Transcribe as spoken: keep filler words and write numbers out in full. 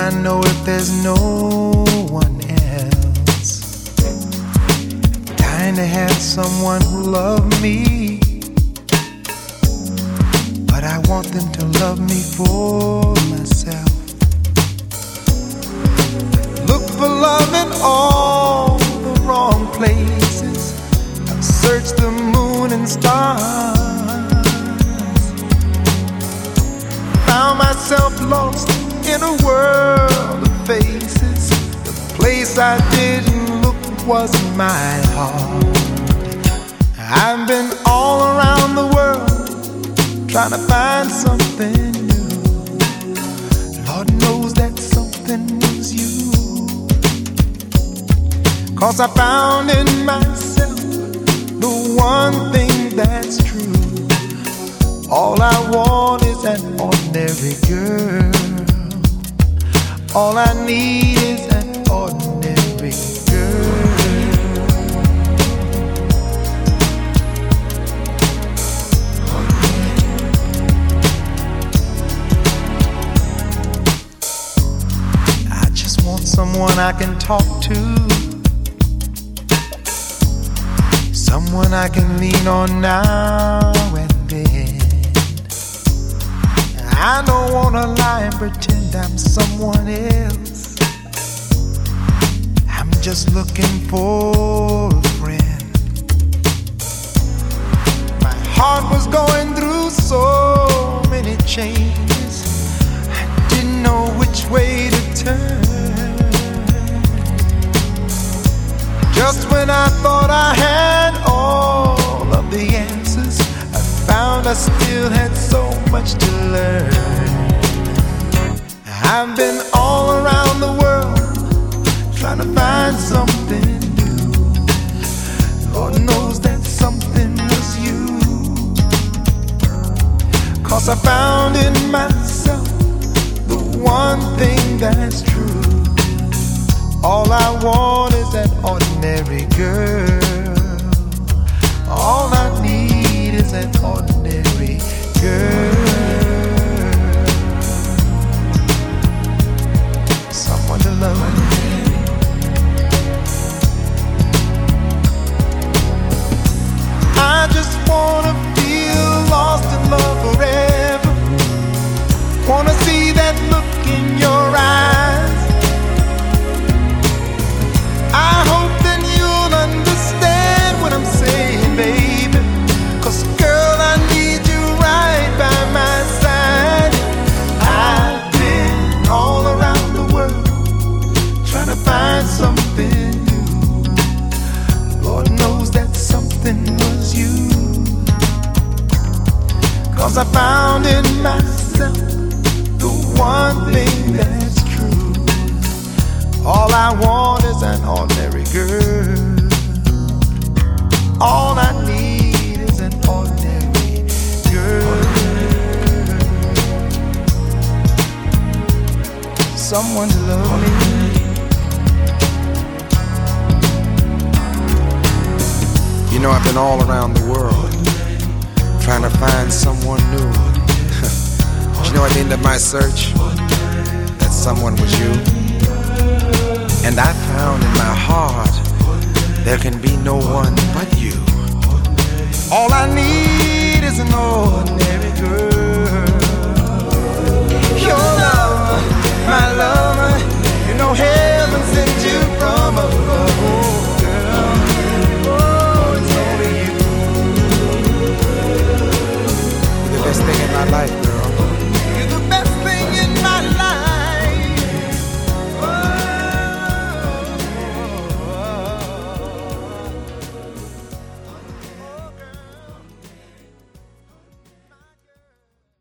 I know if there's no one else? Kinda had someone who loved me, but I want them to love me for myself. Look for love in all the wrong places. I've searched the moon and stars, found myself lost in a world of faces. The place I didn't look was my heart. I've been all around the world trying to find something new. Lord knows that something was you, 'cause I found in myself the one thing that's true. All I want is an ordinary girl. All I need is an ordinary girl. I just want someone I can talk to, someone I can lean on now and then. I don't wanna lie and pretend I'm someone else. I'm just looking for a friend. My heart was going through so many changes, I didn't know which way to turn. Just when I thought I had all of the answers, I found I still had so much to learn. I've been all around the world trying to find something new. Lord knows that something was you, 'cause I found in myself the one thing that's true. All I want is an ordinary girl. All I need is an ordinary girl. Someone to love me. I just wanna feel lost in love forever. Wanna see that look in your eyes. I hope that you'll understand what I'm saying, baby. 'Cause girl, I need you right by my side. I've been all around the world trying to find something new. Lord knows that something was you, 'cause I found in myself the one thing that's true. All I want is an ordinary girl. All I need is an ordinary girl. Someone to love me. You know, I've been all around the world trying to find someone new. But you know, at the end of my search, that someone was you. And I found in my heart there can be no one but you. All I need is an ordinary girl. Your lover, my lover, you know heaven sent you from above. Oh, girl, oh, it's only you. You're the best thing in my life, girl.